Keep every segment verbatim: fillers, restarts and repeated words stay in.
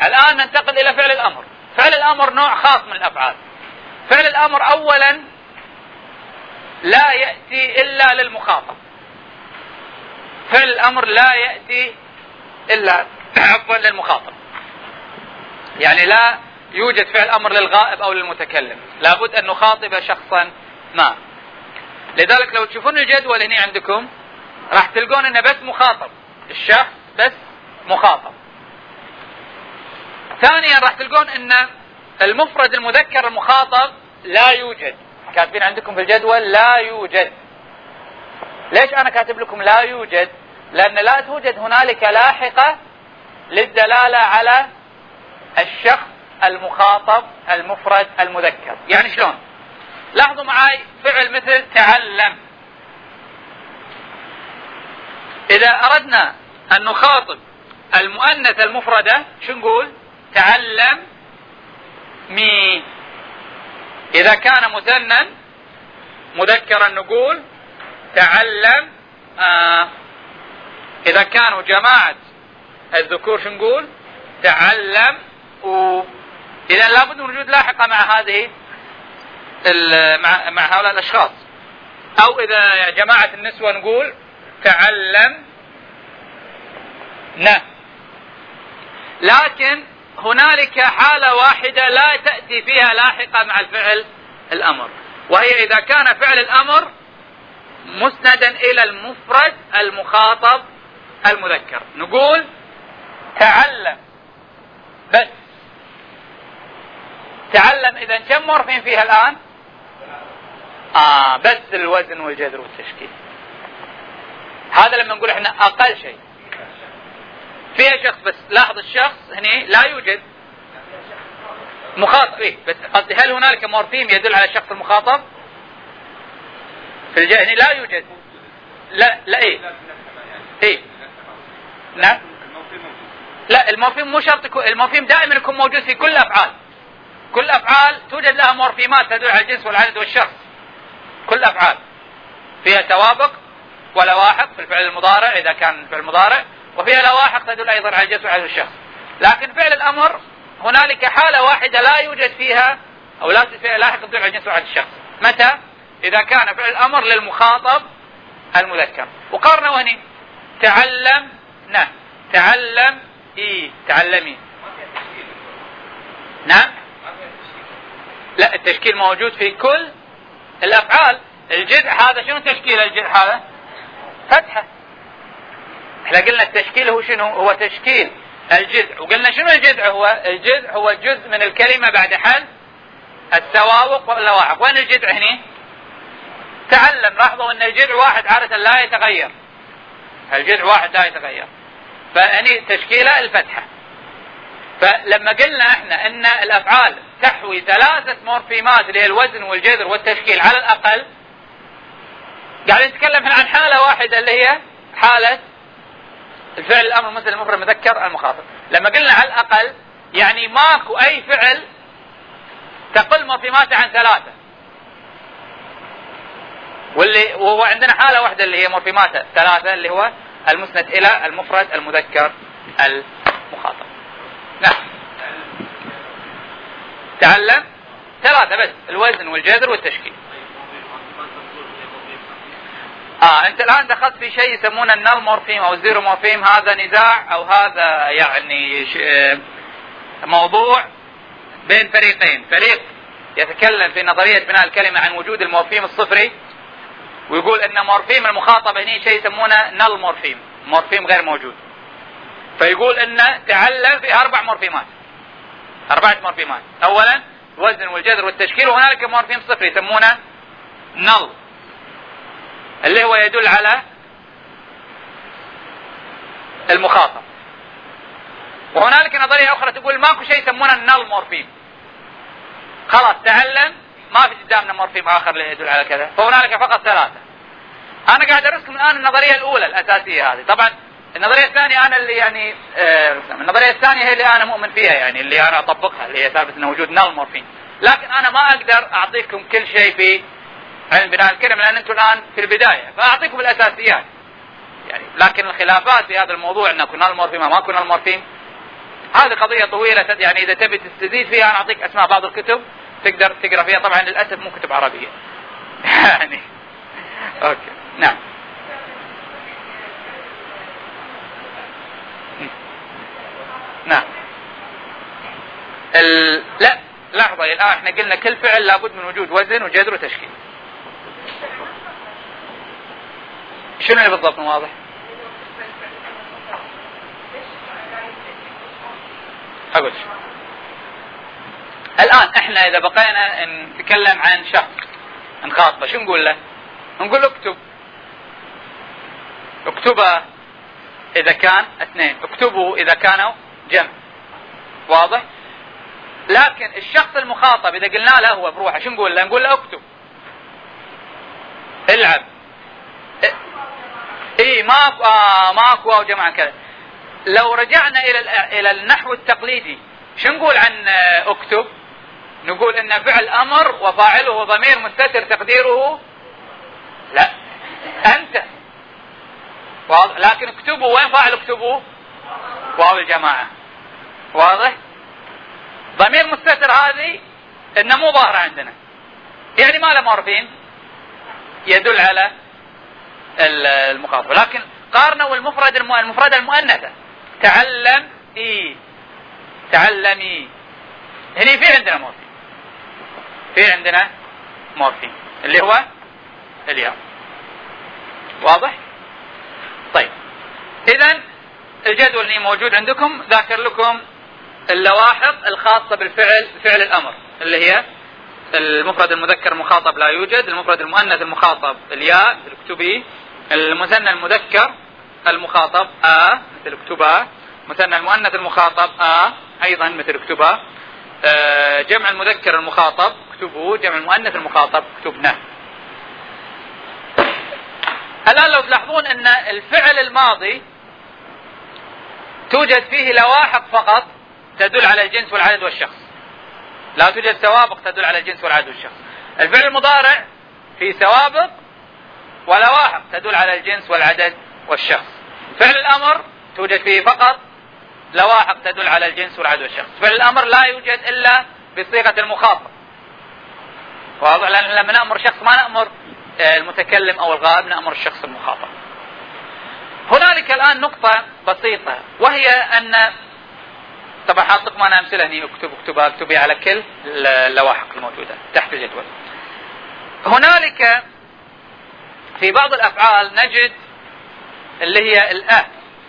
الآن ننتقل إلى فعل الأمر. فعل الأمر نوع خاص من الأفعال. فعل الأمر أولا لا يأتي إلا للمخاطب. فعل الأمر لا يأتي إلا عفوا للمخاطب، يعني لا يوجد فعل أمر للغائب أو للمتكلم، لابد أن نخاطب شخصا ما. لذلك لو تشوفون الجدول هنا عندكم راح تلقون أنه بس مخاطب، الشخص بس مخاطب. ثانيا راح تلقون أن المفرد المذكر المخاطب لا يوجد، كاتبين عندكم في الجدول لا يوجد. ليش أنا كاتب لكم لا يوجد؟ لأن لا توجد هنالك لاحقة للدلالة على الشخص المخاطب المفرد المذكر. يعني شلون؟ لاحظوا معي فعل مثل تعلم. إذا أردنا أن نخاطب المؤنث المفردة شو نقول؟ تعلم مي. إذا كان مثنى مذكرا نقول تعلم آه. إذا كانوا جماعة الذكور شو نقول؟ تعلم و. إذا لابد من وجود لاحقة مع هذه مع مع هؤلاء الأشخاص. أو إذا جماعة النسوة نقول تعلم ن. لكن هنالك حالة واحدة لا تأتي فيها لاحقة مع الفعل الأمر، وهي إذا كان فعل الأمر مسندا إلى المفرد المخاطب المذكر. نقول تعلم بس. تعلم إذا كم مورفين فيها الآن؟ آه بس الوزن والجذر والتشكيل. هذا لما نقول احنا أقل شيء فيها شخص بس. لاحظ الشخص هنا لا يوجد مخاطب. إيه بس قصدي هل هنالك مورفيم يدل على الشخص المخاطب؟ في الجاء هنا لا يوجد. لا لا إيه إيه نعم. لا المورفيم مو شرط يكون. المورفيم دائما يكون موجود في كل الأفعال. كل الأفعال توجد لها مورفيمات تدل على الجنس والعدد والشخص. كل الأفعال فيها توابق ولواحق في الفعل المضارع إذا كان في المضارع، وفيها لواحق تدل أيضا على الجنس والعدد والشخص. لكن فعل الأمر هنالك حالة واحدة لا يوجد فيها أو لا توجد فيها لاحق تدل على الجنس والعدد والشخص. متى؟ إذا كان فعل الأمر للمخاطب المذكر. وقارنوا هنا تعلم ن. تعلم إيه تعلمي. نعم. لا التشكيل موجود في كل الأفعال. الجذع هذا شنو تشكيل الجذع هذا؟ فتحة. احنا قلنا التشكيل هو شنو؟ هو تشكيل الجذع. وقلنا شنو الجذع هو؟ الجذع هو جزء من الكلمة بعد حذف التواوق واللواحق. وين الجذع هنا؟ تعلم. لاحظوا ان الجذع واحد عادة لا يتغير. الجذع واحد لا يتغير. فاني تشكيله الفتحة. فلما قلنا احنا ان الافعال تحوي ثلاثة مورفيمات اللي هي الوزن والجذر والتشكيل على الاقل، قاعد نتكلم عن حالة واحدة اللي هي حالة الفعل الامر مثل المفرد المذكر المخاطب. لما قلنا على الاقل يعني ماكو اي فعل تقل مورفيماته عن ثلاثة، واللي وهو عندنا حالة واحدة اللي هي مورفيماته ثلاثة اللي هو المسند الى المفرد المذكر المخاطب. نعم. تعلم ثلاثة بس، الوزن والجذر والتشكيل. آه أنت الآن دخلت في شيء يسمونه النل مورفيم أو الزيرو مورفيم. هذا نزاع أو هذا يعني موضوع بين فريقين. فريق يتكلم في نظرية بناء الكلمة عن وجود المورفيم الصفري، ويقول أن مورفيم المخاطب هنا شيء يسمونه نل مورفيم، مورفيم غير موجود. فيقول أن تعلم في أربع مورفيمات، أربعة مورفيمات. أولا الوزن والجذر والتشكيل، وهنالك مورفيم صفري يسمونه نل اللي هو يدل على المخاطب. وهنالك نظرية أخرى تقول ماكو شيء يسمونه النل مورفيم، خلاص تعلم ما في قدامنا مورفيم آخر اللي يدل على كذا، فهنالك فقط ثلاثة. أنا قاعد أدرسكم الآن النظرية الأولى الأساسية هذه. طبعا النظرية الثانية أنا اللي يعني آه النظرية الثانية هي اللي أنا مؤمن فيها، يعني اللي أنا أطبقها، اللي هي ثابت أن وجود نل مورفيم. لكن أنا ما أقدر أعطيكم كل شيء في علم بناء الكلمة لأن أنتم الآن في البداية، فأعطيكم الأساسيات يعني. لكن الخلافات في هذا الموضوع أن كنا نل مورفيم ما كنا نل مورفيم هذه قضية طويلة، يعني إذا تبي تستزيد فيها أنا أعطيك أسماء بعض الكتب تقدر تقرأ فيها، طبعا للأسف مو كتب عربية يعني. أوكي نعم. نعم. ال... لا لحظة، الآن احنا قلنا كل فعل لابد من وجود وزن وجذر وتشكيل. شنو اللي بالضبط واضح؟ أقول الآن احنا إذا بقينا نتكلم عن شخص نخاطبه شو نقول له؟ نقول اكتب. اكتبه إذا كان اثنين، اكتبوا إذا كانوا جمع. واضح؟ لكن الشخص المخاطب إذا قلنا له هو بروحه شو نقول له؟ نقول له اكتب، العب. اي ماكو آه ماكو او جماعة كذا. لو رجعنا الى الى النحو التقليدي شو نقول عن اكتب؟ نقول ان فعل امر وفاعله ضمير مستتر تقديره لا انت. واضح؟ لكن اكتبوا وين فاعل اكتبوا؟ واو الجماعة. واضح؟ ضمير مستتر هذه انه مو ظاهرة عندنا، يعني ما له معرفين، يدل على المخاطبة. لكن قارنوا المفرد المفردة المؤنثة، تعلم اي تعلمي، هني في عندنا مورفين، في عندنا مورفين اللي هو الياء. واضح؟ طيب اذا الجدول اللي موجود عندكم ذاكر لكم اللواحق الخاصة بالفعل، فعل الامر اللي هي المفرد المذكر المخاطب لا يوجد، المفرد المؤنث المخاطب الياء مثل اكتبي، المثنى المذكر المخاطب آ مثل اكتبا، مثنى المؤنث المخاطب آ ايضا مثل اكتبا، آه جمع المذكر المخاطب اكتبوا، جمع المؤنث المخاطب اكتبنا. الآن لو تلاحظون ان الفعل الماضي توجد فيه لواحق فقط تدل على الجنس والعدد والشخص، لا توجد سوابق تدل على الجنس والعدد والشخص. الفعل المضارع في سوابق ولواحق تدل على الجنس والعدد والشخص. فعل الأمر توجد فيه فقط لواحق تدل على الجنس والعدد والشخص. فعل الأمر لا يوجد إلا بصيغة المخاطب. واضح؟ لأن لما نأمر شخص ما نأمر المتكلم أو الغائب، نأمر الشخص المخاطب. هنالك الآن نقطة بسيطة، وهي أن طبعا حاطلكم أنا أمثلة هني، اكتب اكتبها اكتبي على كل اللواحق الموجودة تحت الجدول. هنالك في بعض الأفعال نجد اللي هي الأ،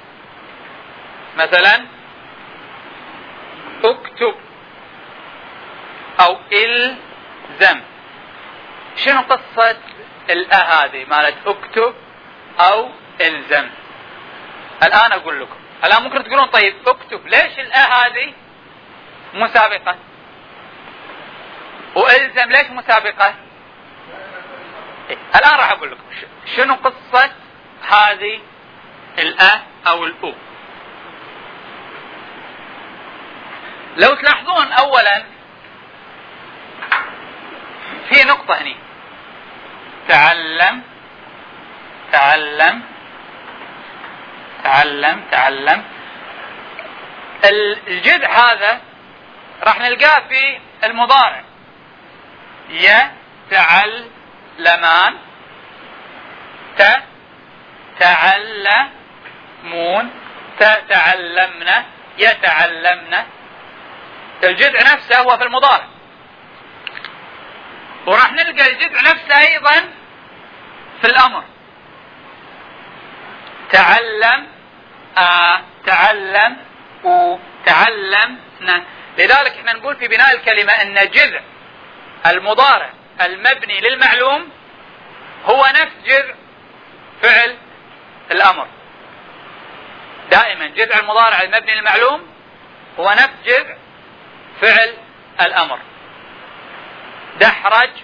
مثلا اكتب أو الزم. شنو قصة الأ هذه مالت اكتب أو الزم؟ الآن أقول لكم. الآن ممكن تقولون طيب اكتب ليش الأ هذه مسابقة، والزم ليش مسابقة؟ إيه؟ الآن راح أقول لكم شنو قصة هذه الأ أو الأو. لو تلاحظون أولا في نقطة هني، تعلم تعلم تعلم تعلم. الجذع هذا راح نلقاه في المضارع، يتعلمان، تتعلمون، تتعلمن، يتعلمن. الجذع نفسه هو في المضارع، وراح نلقى الجذع نفسه ايضا في الامر، تعلم آه تعلم وتعلمنا. لذلك احنا نقول في بناء الكلمة ان جذع المضارع المبني للمعلوم هو نفس جذع فعل الامر. دائما جذع المضارع المبني للمعلوم هو نفس جذع فعل الامر. دحرج،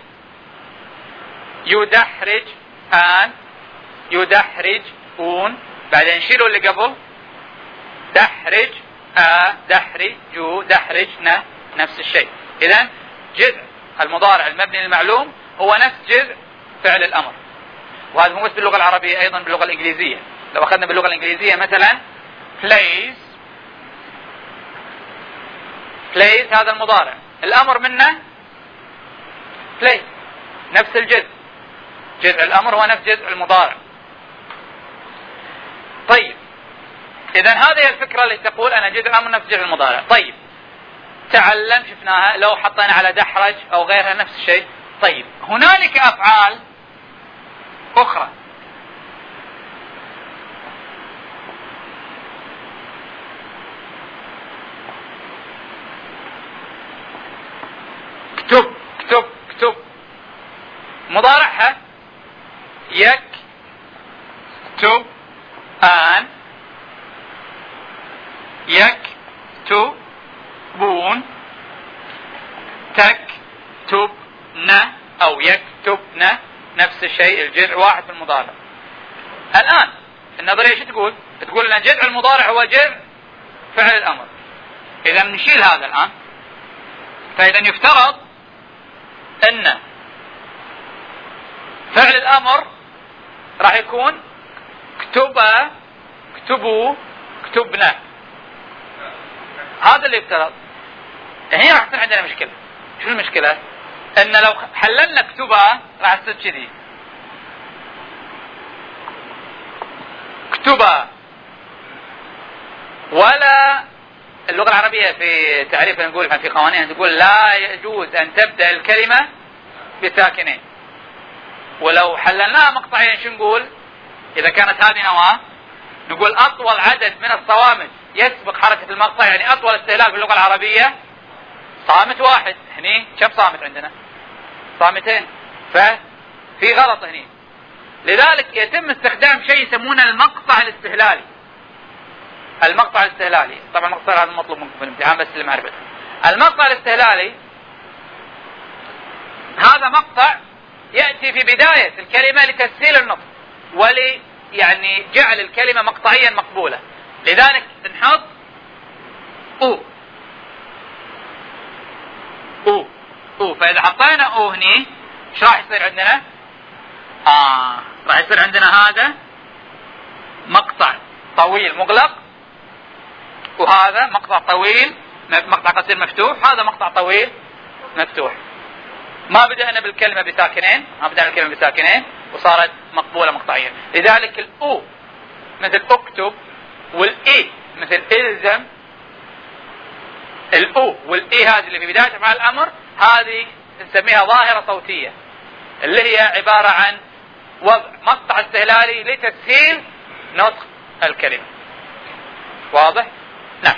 يدحرج آن، يدحرج أون، بعدين شيلوا اللي قبل، دحرج آ، دحرج جو، دحرجنا، نفس الشيء. إذن جذع المضارع المبني للمعلوم هو نفس جذع فعل الأمر. وهذا مو بس باللغة العربية، أيضا باللغة الإنجليزية. لو أخذنا باللغة الإنجليزية مثلا plays plays هذا المضارع، الأمر منه play، نفس الجزء، جزء الأمر هو نفس جزء المضارع. طيب إذا هذه الفكرة اللي تقول أنا جزء الأمر نفس جزء المضارع. طيب تعلم شفناها، لو حطينا على دحرج أو غيرها نفس الشيء. طيب هنالك أفعال أخرى اكتب اكتب اكتب، مضارعها يكتب آن، يكتبون، تكتبن أو يكتبن، نفس الشيء، الجذع واحد في المضارع. الآن النظرية شو تقول؟ تقول أن جذع المضارع هو جذع فعل الأمر. إذا نشيل هذا الآن، فإذا يفترض أن فعل الأمر راح يكون اكتبا، اكتبوا، اكتبنا. هذا اللي يفترض. هنا راح تصير عندنا مشكلة. شو المشكلة؟ أن لو حللنا اكتبا راح تصير كذي، اكتبا. ولا اللغة العربية في تعريف نقول في قوانين تقول لا يجوز أن تبدأ الكلمة بساكنين. ولو حللناها مقطعين شو نقول؟ إذا كانت هذه نواة نقول أطول عدد من الصوامت يسبق حركة المقطع، يعني أطول استهلال في اللغة العربية صامت واحد. هني كم صامت عندنا؟ صامتين، ففي غلط هني. لذلك يتم استخدام شيء يسمونه المقطع الاستهلالي. المقطع الاستهلالي طبعا المقطع هذا مطلوب منكم في الامتحان بس لمعرفة. المقطع الاستهلالي هذا مقطع يأتي في بداية الكلمة لتسهيل النطق ولي يعني جعل الكلمة مقطعيا مقبولة. لذلك نحط او او او، فإذا حطينا او هني ايش راح يصير عندنا؟ آه راح يصير عندنا هذا مقطع طويل مغلق، وهذا مقطع طويل مقطع قصير مفتوح، هذا مقطع طويل مفتوح. ما بدأنا بالكلمة بساكنين، ما بدأنا بالكلمة بساكنين وصارت مقبولة مقطعيا. لذلك الأو مثل اكتب، والإي مثل إلزم. الأو والإي هذه اللي في بداية مع الأمر هذه نسميها ظاهرة صوتية، اللي هي عبارة عن وضع مقطع استهلالي لتسهيل نطق الكلمة. واضح؟ نعم.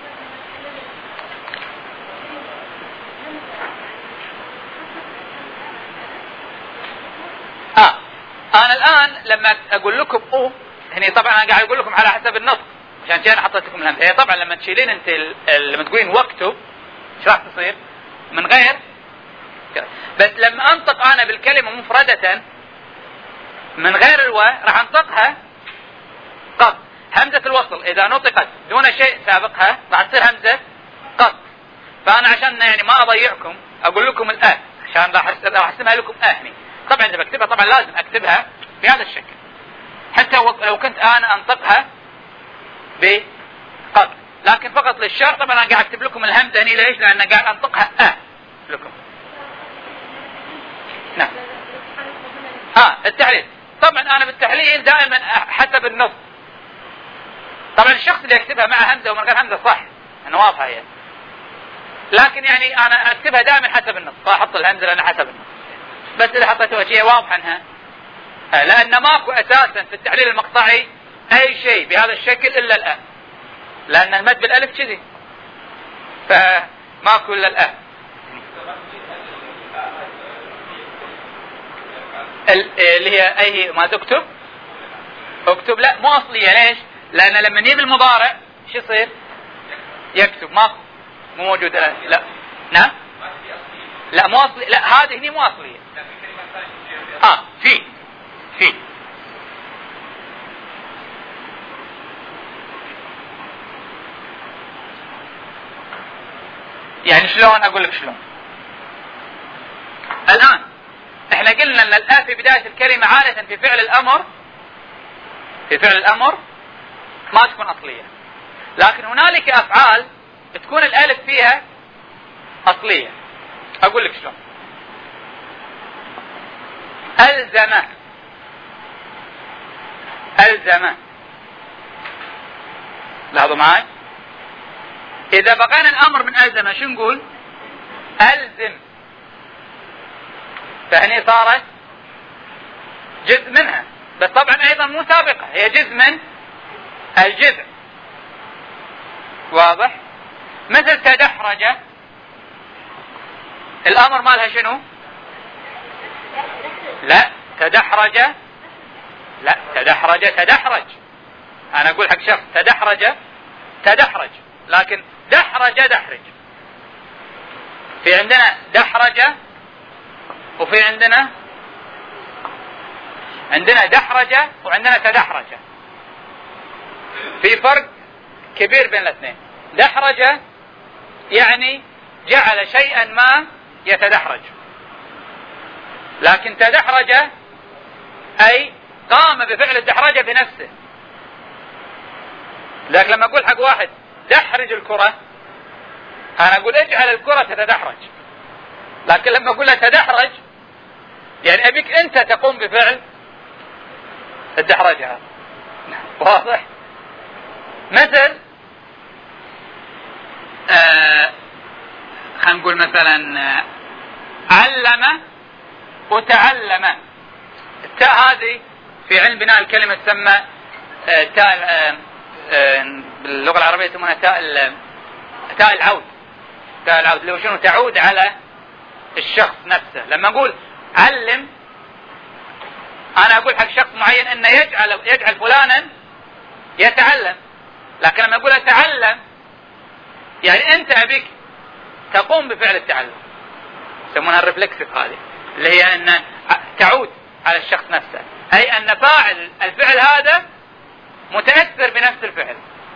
آه. أنا الآن لما أقول لكم أو هني طبعا أنا قاعد أقول لكم على حسب النطق عشان كذا حطيت لكم الهمزة. هي طبعا لما تشيلين أنت لما تقولين واكتب إيش راح تصير؟ من غير، بس لما أنطق أنا بالكلمة مفردة من غير الواء راح أنطقها قط. همزة الوصل إذا نطقت دون شيء سابقها راح تصير همزة قط. فأنا عشان يعني ما أضيعكم أقول لكم الآن عشان راح أحسمها لكم آهني. طبعا إذا بكتبها طبعا لازم أكتبها بهذا الشكل، حتى لو كنت أنا أنطقها بقط، لكن فقط للشرط. طبعا أنا قاعد أكتب لكم الهمزة هني ليش؟ لأن قاعد أنطقها آه لكم. نعم. آه التحليل طبعا أنا بالتحليل دائما حسب النص. طبعا الشخص اللي يكتبها مع همزة ومن غير همزة صح، أنا واضحة هي، لكن يعني أنا أكتبها دائما حسب النص، فأحط الهمزة لأن حسب النص. بس إذا حطيتها شيء واضح عنها، لأن ماكو أساسا في التحليل المقطعي أي شيء بهذا الشكل إلا الآن، لأن المد بالألف كذي، فماكو إلا الآن. اللي هي أي ما تكتب اكتب، لا مو أصلية. ليش؟ لأن لما نجيب المضارع شو يصير؟ يكتب، ماكو، مو موجود الآن. لا نعم، لا مو أصلي، لا هذه هني مو أصلية. آه في في يعني شلون أقول لك شلون؟ الآن احنا قلنا ان الآ في بداية الكلمة عادة في فعل الأمر في فعل الأمر ما تكون أصلية، لكن هنالك أفعال تكون الألف فيها أصلية. أقول لك شلون. ألزم، ألزم، لاحظوا معي، إذا بقينا الأمر من ألزم شو نقول؟ ألزم، فهني صارت جزء منها، بس طبعا أيضا مو سابقة، هي جزء من الجزء. واضح؟ مثل تدحرج، الأمر مالها شنو؟ لا تدحرج، لا تدحرج تدحرج، أنا أقول حق شخص تدحرج تدحرج، لكن دحرج دحرج. في عندنا دحرج وفي عندنا عندنا دحرج وعندنا تدحرج، في فرق كبير بين الاثنين. دحرج يعني جعل شيئا ما يتدحرج، لكن تدحرج أي قام بفعل الدحرجة بنفسه. لكن لما أقول حق واحد دحرج الكرة، أنا أقول اجعل الكرة تتدحرج، لكن لما أقول له تدحرج يعني أبيك أنت تقوم بفعل الدحرجة. واضح؟ مثل آه خلينا نقول مثلا آه علم وتعلم. التاء هذه في علم بناء الكلمة تسمى آه تاء آه آه باللغة العربية يسمونها تاء تاء العود. تاء العود اللي هو شنو؟ تعود على الشخص نفسه. لما أقول علم أنا أقول حق شخص معين أنه يجعل يجعل فلانا يتعلم، لكن لما أقول أتعلم يعني أنت أبيك تقوم بفعل التعلم، يسمونها الرفلكسف هذه، اللي هي أن تعود على الشخص نفسه، أي أن فاعل الفعل هذا متأثر بنفس الفعل.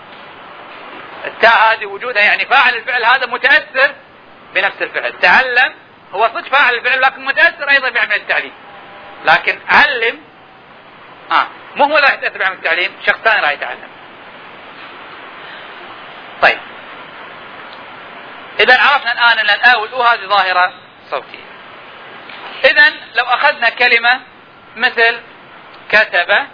التاء هذه وجودها يعني فاعل الفعل هذا متأثر بنفس الفعل. تعلم هو صدق فاعل الفعل لكن متأثر أيضا بعمل التعليم، لكن علم آه مو هو اللي راح يتأثر بعمل التعليم، شخص ثاني راح يتعلم. طيب إذا عرفنا الآن أن الآ والأو هذه ظاهرة صوتية. إذا لو أخذنا كلمة مثل كتب،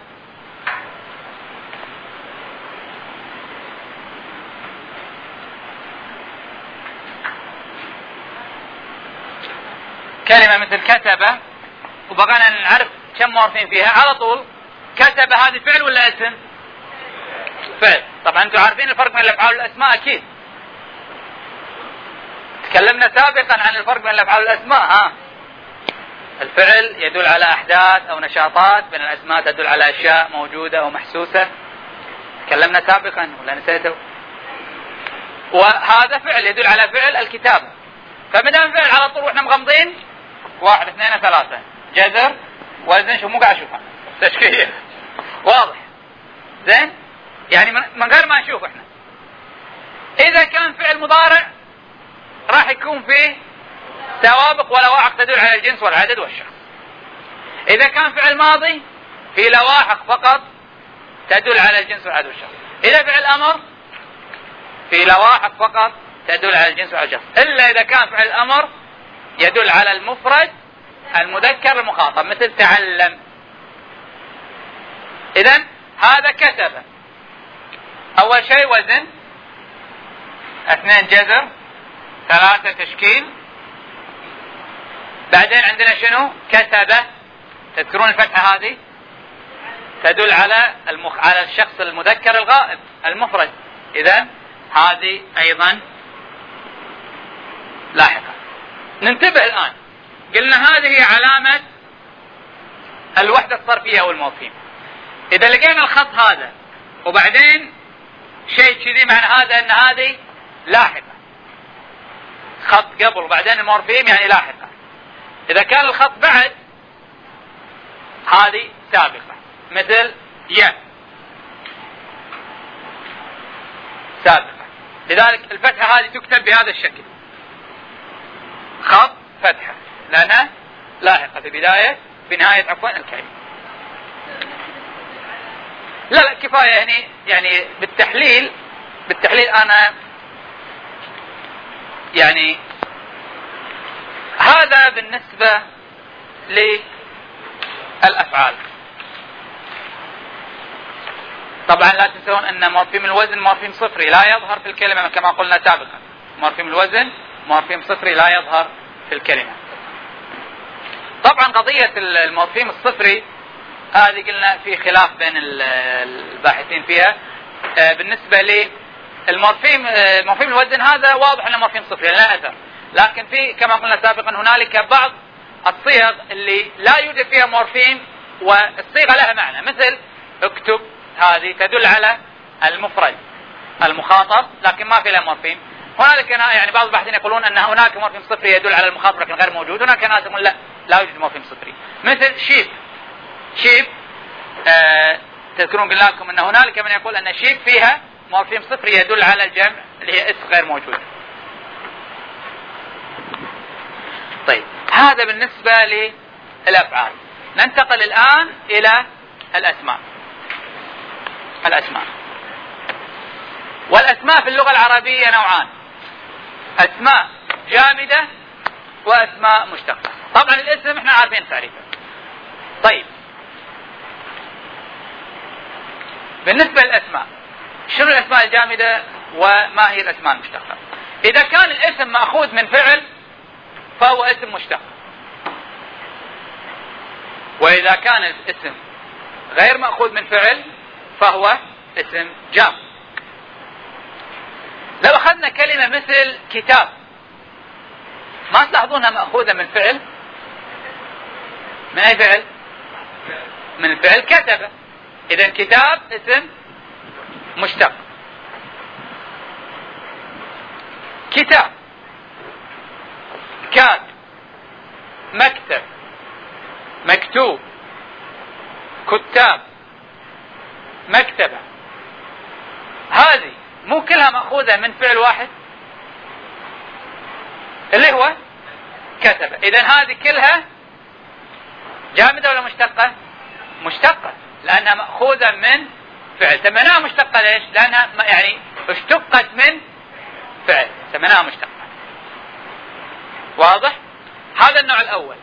كلمة مثل كتب وبقينا نعرف كم مورفين فيها على طول. كتب هذه فعل ولا اسم؟ فعل. طبعا أنتم عارفين الفرق بين الأفعال والأسماء أكيد، تكلمنا سابقا عن الفرق بين الأفعال والأسماء. ها الفعل يدل على أحداث أو نشاطات، بين الأسماء تدل على أشياء موجودة أو محسوسة. تكلمنا سابقا ولا نسيته؟ وهذا فعل يدل على فعل الكتابة، فمدام فعل على طول واحنا مغمضين واحد اثنين ثلاثة جذر وزن، شو مو قاعد اشوفها تشكيل واضح زين، يعني من غير ما نشوف احنا. اذا كان فعل مضارع راح يكون فيه سوابق ولواحق تدل على الجنس والعدد والشخص. اذا كان فعل ماضي في لواحق فقط تدل على الجنس والعدد والشخص. اذا فعل امر في لواحق فقط تدل على الجنس والعدد والشخص، الا اذا كان فعل الامر يدل على المفرد المذكر المخاطب، مثل تعلم. اذن هذا كتب، اول شيء وزن، اثنين جذر، ثلاثة تشكيل. بعدين عندنا شنو؟ كتب، تذكرون الفتحة هذه تدل على المخ... على الشخص المذكر الغائب المفرد. اذن هذه ايضا لاحقا. ننتبه الان، قلنا هذه علامة الوحدة الصرفية او المورفيم. اذا لقينا الخط هذا وبعدين شيء كذي معنى هذا ان هذه لاحقة، خط قبل وبعدين المورفيم يعني لاحقة. اذا كان الخط بعد هذه سابقة، مثل يا سابقة. لذلك الفتحة هذه تكتب بهذا الشكل، خط فتحة، لأنها لاحقة في بداية في نهاية عفوا الكلمة. لا لا كفاية يعني يعني بالتحليل بالتحليل أنا يعني هذا بالنسبة للأفعال. طبعا لا تنسون أن مورفيم الوزن مورفيم صفري لا يظهر في الكلمة كما قلنا سابقا. مورفيم الوزن مورفيم صفري لا يظهر في الكلمة. طبعا قضية المورفيم الصفري هذه قلنا في خلاف بين الباحثين فيها. بالنسبة للمورفيم مورفيم الوزن هذا واضح أنه مورفيم صفري لا أثر، لكن في كما قلنا سابقا هنالك بعض الصيغ اللي لا يوجد فيها مورفيم والصيغة لها معنى، مثل اكتب هذه تدل على المفرد المخاطب لكن ما في لها مورفيم. هنالك يعني بعض الباحثين يقولون أن هناك مورفيم صفري يدل على المخاطب لكن غير موجود، هناك ناس يقولون لا لا يوجد مورفيم صفري. مثل شيب شيب آه تذكرون قلنا لكم أن هنالك من يقول أن شيب فيها مورفيم صفري يدل على الجمع اللي هي اسم غير موجود. طيب هذا بالنسبة للأفعال. ننتقل الآن إلى الأسماء. الأسماء والأسماء في اللغة العربية نوعان، أسماء جامدة وأسماء مشتقة. طبعا الاسم احنا عارفين تعريفه. طيب بالنسبة للأسماء شنو الأسماء الجامدة وما هي الأسماء المشتقة؟ إذا كان الاسم مأخوذ من فعل فهو اسم مشتق، وإذا كان الاسم غير مأخوذ من فعل فهو اسم جامد. لو أخذنا كلمة مثل كتاب ما تلاحظونها مأخوذة من فعل؟ من أي فعل؟ من الفعل كتب. إذن كتاب اسم مشتق. كتاب، كاتب، مكتب، مكتوب، كتاب، مكتبة، هذه مو كلها مأخوذة من فعل واحد اللي هو كتب. إذن هذه كلها جامدة ولا مشتقة؟ مشتقة لأنها مأخوذة من فعل. سميناها مشتقة ليش؟ لأنها يعني اشتقت من فعل سميناها مشتقة. واضح؟ هذا النوع الأول.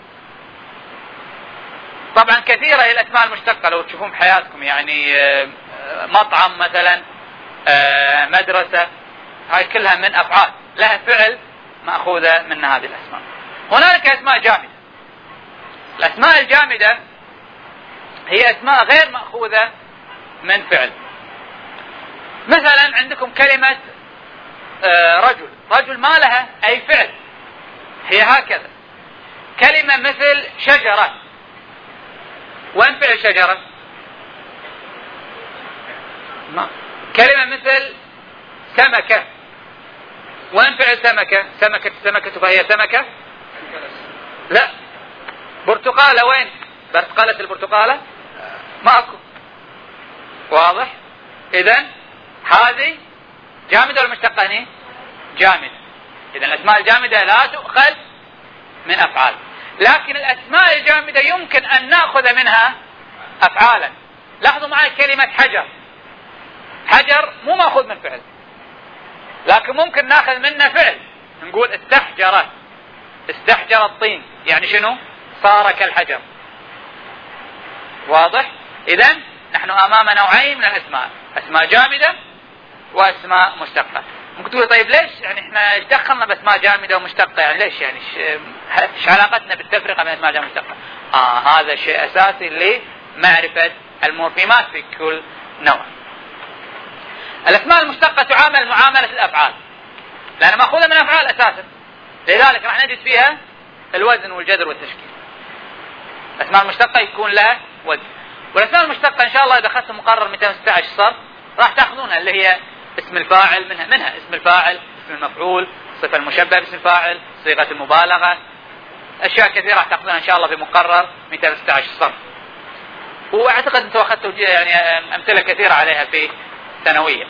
طبعا كثيرة هي الأسماء المشتقة لو تشوفون بحياتكم، يعني مطعم مثلا، مدرسة، هاي كلها من أفعال لها فعل مأخوذة من هذه الأسماء. هنالك أسماء جامدة. الأسماء الجامدة هي أسماء غير مأخوذة من فعل. مثلا عندكم كلمة رجل، رجل ما لها أي فعل، هي هكذا. كلمة مثل شجرة، وين فعل شجرة؟ ما. كلمة مثل سمكة، وين فعل سمكة؟ سمكة السمكة فهي سمكة؟ لا. برتقالة وين؟ برتقالة البرتقالة؟ ماكو. واضح؟ إذن هذه جامدة ولا مشتقة هنا؟ جامدة. إذن الأسماء الجامدة لا تؤخذ من أفعال، لكن الأسماء الجامدة يمكن أن نأخذ منها أفعالا. لاحظوا معي كلمة حجر. حجر مو مأخوذ من فعل، لكن ممكن نأخذ منه فعل. نقول استحجر، استحجر الطين، يعني شنو؟ صار كالحجر. واضح؟ إذن نحن أمام نوعين من الأسماء، أسماء جامدة وأسماء مشتقة. ممكن تقول طيب ليش يعني احنا ايش دخلنا بأسماء جامدة ومشتقة؟ يعني ليش يعني ايش علاقتنا بالتفرقة بين أسماء جامدة ومشتقة؟ آه هذا شيء أساسي لمعرفة المورفيمات في كل نوع. الأسماء المشتقة تعامل معاملة الأفعال لأنها مأخوذة من أفعال أساسا، لذلك راح نجد فيها الوزن والجذر والتشكيل. الأسماء المشتقة يكون لها وزن. والأسماء المشتقة إن شاء الله إذا أخذتم مقرر مئتين وستة عشر صرف راح تأخذونها، اللي هي اسم الفاعل، منها منها اسم الفاعل، اسم المفعول، صفة المشبه باسم الفاعل، صيغة المبالغة، أشياء كثيرة راح تأخذونها إن شاء الله بمقرر مئتين وستة عشر صرف. وأعتقد أنتم أخذتوا يعني أمثلة كثيرة عليها في ثانوية.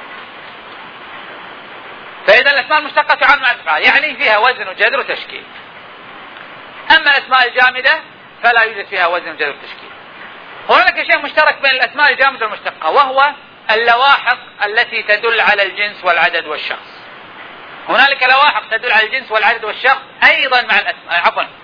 فإذا الأسماء المشتقة تعامل مع الأفعال، يعني فيها وزن وجذر وتشكيل. أما الأسماء الجامدة فلا يوجد فيها وزن وجذر وتشكيل. هناك شيء مشترك بين الأسماء الجامدة والمشتقة، وهو اللواحق التي تدل على الجنس والعدد والشخص. هنالك لواحق تدل على الجنس والعدد والشخص أيضا مع الأسماء، عفوا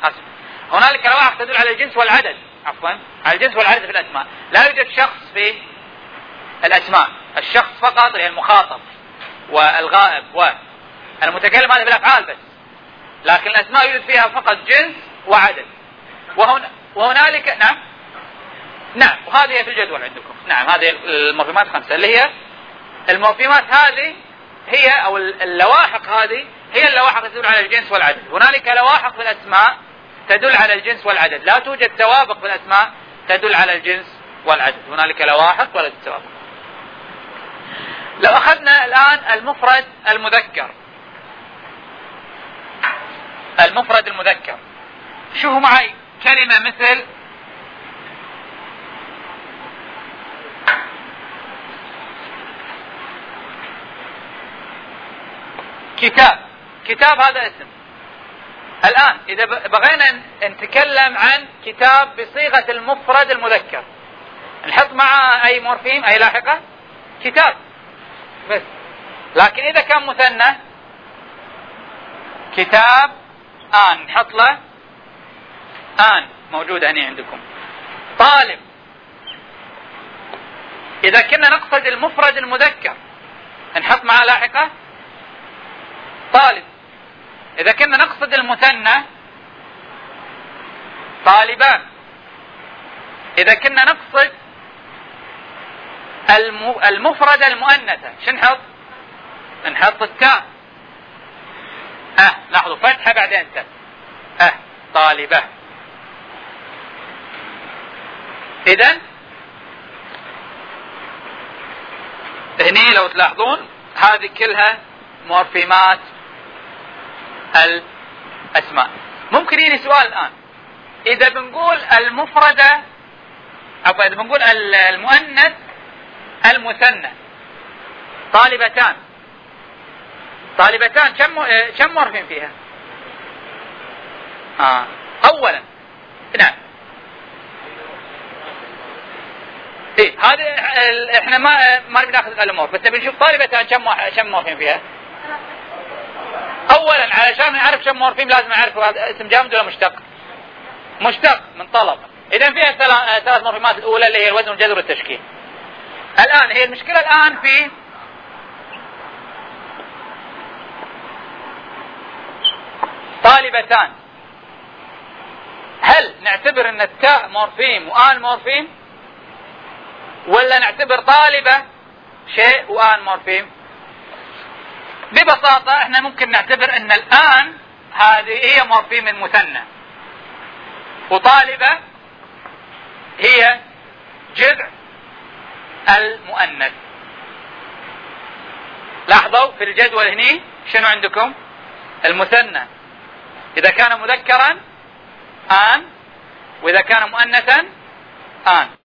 هنالك لوائح تدل على الجنس والعدد، عفوا على الجنس والعدد في الأسماء. لا يوجد شخص في الأسماء، الشخص فقط هي المخاطب والغائب والمتكلم، هذا في الأفعال بس، لكن الأسماء يوجد فيها فقط جنس وعدد. وهنا وهنالك نعم نعم وهذه في الجدول عندكم. نعم هذه المورفيمات خمسة اللي هي المورفيمات، هذه هي أو اللواحق، هذه هي اللواحق تدل على الجنس والعدد. هنالك لواحق في الأسماء تدل على الجنس والعدد، لا توجد توابق في الأسماء تدل على الجنس والعدد. هنالك لواحق ولا توابق. لو أخذنا الآن المفرد المذكر، المفرد المذكر شوفوا معي كلمة مثل كتاب. كتاب هذا اسم. الآن إذا بغينا نتكلم عن كتاب بصيغة المفرد المذكر، نحط معه أي مورفيم، أي لاحقة؟ كتاب بس. لكن إذا كان مثنى، كتاب آن، نحط له آن، موجود هنا عندكم. طالب، إذا كنا نقصد المفرد المذكر نحط معه لاحقة طالب. إذا كنا نقصد المثنى طالبان. إذا كنا نقصد المفرد المؤنثة شو نحط؟ نحط التاء. اه لاحظوا فتحة بعدين تاء. اه طالبة. إذن هني لو تلاحظون هذه كلها مورفيمات الأسماء. ممكن يجي سؤال الآن، إذا بنقول المفردة أو إذا بنقول المؤنث المثنى طالبتان، طالبتان كم كم مورفيم فيها؟ آه. أولا نعم إيه هذه إحنا ما ما بناخذ الأمور، بس بنشوف طالبتان كم كم مورفيم فيها. اولا علشان نعرف كم مورفيم لازم نعرف هذا اسم جامد ولا مشتق. مشتق من طلب. اذا فيها ثلاث مورفيمات، الاولى اللي هي الوزن والجذر والتشكيل. الان هي المشكله الان في طالبتان. هل نعتبر ان التاء مورفيم وآن مورفيم، ولا نعتبر طالبة شيء وآن مورفيم؟ ببساطة احنا ممكن نعتبر ان الآن هذه هي مورفيم المثنى، وطالبة هي جذع المؤنث. لاحظوا في الجدول هني شنو عندكم؟ المثنى إذا كان مذكرا آن، وإذا كان مؤنثا آن.